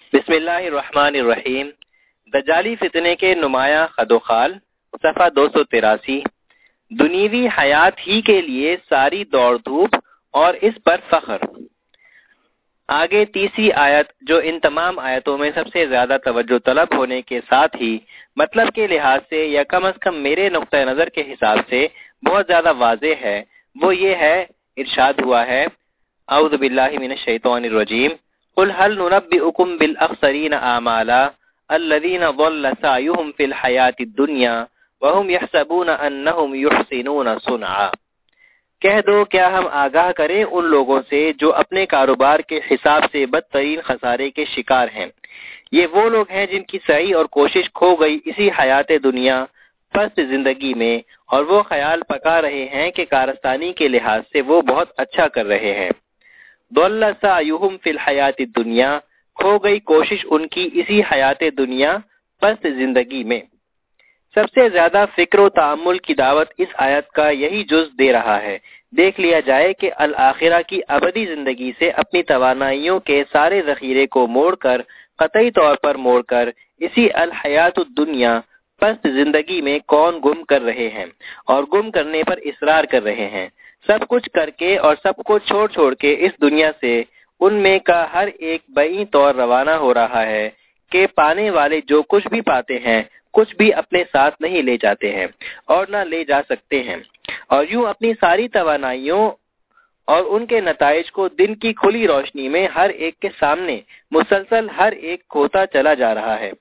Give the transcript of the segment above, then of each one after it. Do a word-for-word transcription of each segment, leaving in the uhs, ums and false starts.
بسم اللہ الرحمن الرحیم۔ دجالی فتنے کے نمایاں خد و خال، صفحہ دو سو تراسی۔ دنیوی حیات ہی کے لیے ساری دوڑ دھوپ اور اس پر فخر۔ آگے تیسری آیت جو ان تمام آیتوں میں سب سے زیادہ توجہ طلب ہونے کے ساتھ ہی مطلب کے لحاظ سے یا کم از کم میرے نقطہ نظر کے حساب سے بہت زیادہ واضح ہے، وہ یہ ہے، ارشاد ہوا ہے اعوذ باللہ من الشیطان الرجیم قل هل ننبئكم بالاخسرین اعمالا الذین ضل سعیهم فی الحیاة الدنیا وهم یحسبون انہم یحسنون صنعا۔ کہہ دو کیا ہم آگاہ کریں ان لوگوں سے جو اپنے کاروبار کے حساب سے بدترین خسارے کے شکار ہیں۔ یہ وہ لوگ ہیں جن کی سعی اور کوشش کھو گئی اسی حیات دنیا پست زندگی میں، اور وہ خیال پکا رہے ہیں کہ کارستانی کے لحاظ سے وہ بہت اچھا کر رہے ہیں۔ ضل سعیهم فی الحیات الدنیا، کھو گئی کوشش ان کی اسی حیات دنیا پست زندگی میں۔ سب سے زیادہ فکر و تأمل کی دعوت اس آیت کا یہی جز دے رہا ہے۔ دیکھ لیا جائے کہ الآخرہ کی ابدی زندگی سے اپنی توانائیوں کے سارے ذخیرے کو موڑ کر، قطعی طور پر موڑ کر، اسی الحیات الدنیا پست زندگی میں کون گم کر رہے ہیں اور گم کرنے پر اصرار کر رہے ہیں۔ سب کچھ کر کے اور سب کو چھوڑ چھوڑ کے اس دنیا سے ان میں کا ہر ایک بعین طور روانہ ہو رہا ہے کہ پانے والے جو کچھ بھی پاتے ہیں کچھ بھی اپنے ساتھ نہیں لے جاتے ہیں اور نہ لے جا سکتے ہیں، اور یوں اپنی ساری توانائیوں اور ان کے نتائج کو دن کی کھلی روشنی میں ہر ایک کے سامنے مسلسل ہر ایک کھوتا چلا جا رہا ہے۔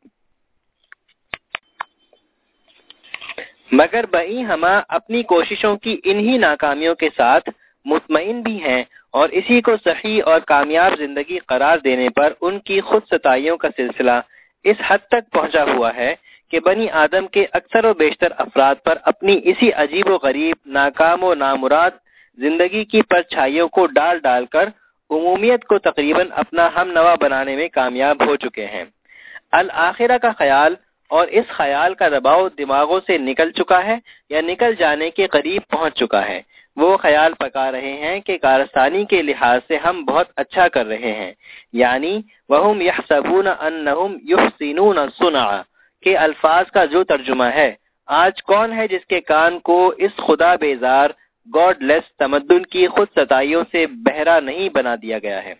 مگر بئی ہما اپنی کوششوں کی انہی ناکامیوں کے ساتھ مطمئن بھی ہیں، اور اسی کو صحیح اور کامیاب زندگی قرار دینے پر ان کی خود ستائیوں کا سلسلہ اس حد تک پہنچا ہوا ہے کہ بنی آدم کے اکثر و بیشتر افراد پر اپنی اسی عجیب و غریب، ناکام و نامراد زندگی کی پرچھائیوں کو ڈال ڈال کر عمومیت کو تقریباً اپنا ہم نوا بنانے میں کامیاب ہو چکے ہیں۔ الآخرہ کا خیال اور اس خیال کا دباؤ دماغوں سے نکل چکا ہے یا نکل جانے کے قریب پہنچ چکا ہے۔ وہ خیال پکا رہے ہیں کہ کارستانی کے لحاظ سے ہم بہت اچھا کر رہے ہیں، یعنی وَهُمْ يَحْسَبُونَ أَنَّهُمْ يُحْسِنُونَ صُنْعًا کے الفاظ کا جو ترجمہ ہے، آج کون ہے جس کے کان کو اس خدا بیزار گاڈ لیس تمدن کی خود ستائیوں سے بہرا نہیں بنا دیا گیا ہے۔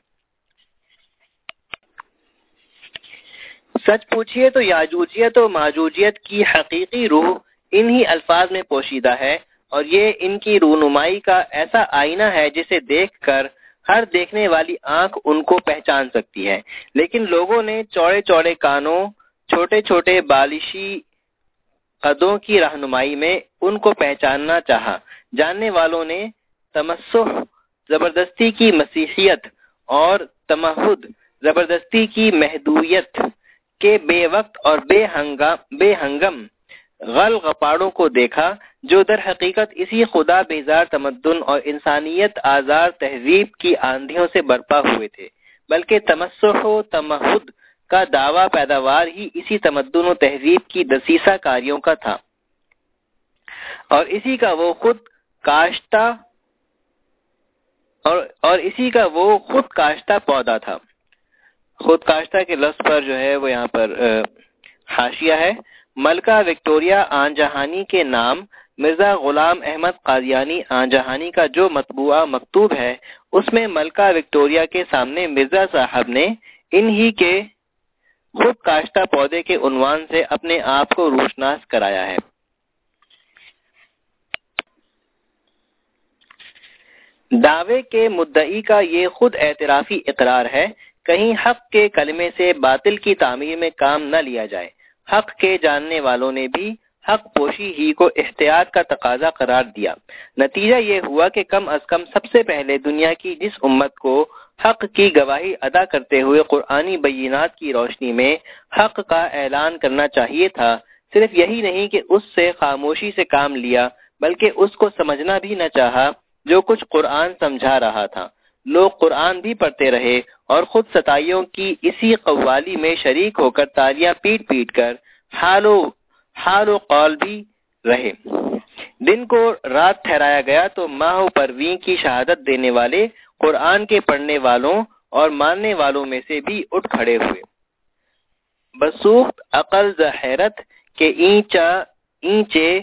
سچ پوچھئے تو یاجوجیت و ماجوجیت کی حقیقی روح انہی الفاظ میں پوشیدہ ہے، اور یہ ان کی رونمائی کا ایسا آئینہ ہے جسے دیکھ کر ہر دیکھنے والی آنکھ ان کو پہچان سکتی ہے، لیکن لوگوں نے چوڑے چوڑے کانوں، چھوٹے چھوٹے بالشی قدوں کی رہنمائی میں ان کو پہچاننا چاہا۔ جاننے والوں نے تمسح زبردستی کی مسیحیت اور تمہد زبردستی کی مہدویت کے بے وقت اور بے ہنگم بے ہنگم غل غپاڑوں کو دیکھا، جو در حقیقت اسی خدا بیزار تمدن اور انسانیت آزار تہذیب کی آندھیوں سے برپا ہوئے تھے، بلکہ تمسح و تمہد کا دعویٰ پیداوار ہی اسی تمدن و تہذیب کی دسیسہ کاریوں کا تھا، اور اسی کا وہ خود کاشتہ اور, اور اسی کا وہ خود کاشتہ پودا تھا۔ خود کاشتہ کے لفظ پر جو ہے وہ یہاں پر حاشیہ ہے۔ ملکہ وکٹوریہ آن جہانی کے نام مرزا غلام احمد قادیانی آن جہانی کا جو مطبوعہ مکتوب ہے، اس میں ملکہ وکٹوریہ کے سامنے مرزا صاحب نے انہی کے خود کاشتہ پودے کے عنوان سے اپنے آپ کو روشناس کرایا ہے۔ دعوے کے مدعی کا یہ خود اعترافی اقرار ہے، کہیں حق کے کلمے سے باطل کی تعمیر میں کام نہ لیا جائے۔ حق کے جاننے والوں نے بھی حق پوشی ہی کو احتیاط کا تقاضا قرار دیا۔ نتیجہ یہ ہوا کہ کم از کم سب سے پہلے دنیا کی جس امت کو حق کی گواہی ادا کرتے ہوئے قرآنی بینات کی روشنی میں حق کا اعلان کرنا چاہیے تھا، صرف یہی نہیں کہ اس سے خاموشی سے کام لیا، بلکہ اس کو سمجھنا بھی نہ چاہا جو کچھ قرآن سمجھا رہا تھا۔ لوگ قرآن بھی پڑھتے رہے اور خود ستائیوں کی اسی قوالی میں شریک ہو کر تالیاں پیٹ پیٹ کر حال و حال و قول بھی رہے۔ دن کو رات ٹھہرایا گیا تو ماہ و پروین کی شہادت دینے والے قرآن کے پڑھنے والوں اور ماننے والوں میں سے بھی اٹھ کھڑے ہوئے۔ بسوخت عقل ز حیرت کے اینچا اینچے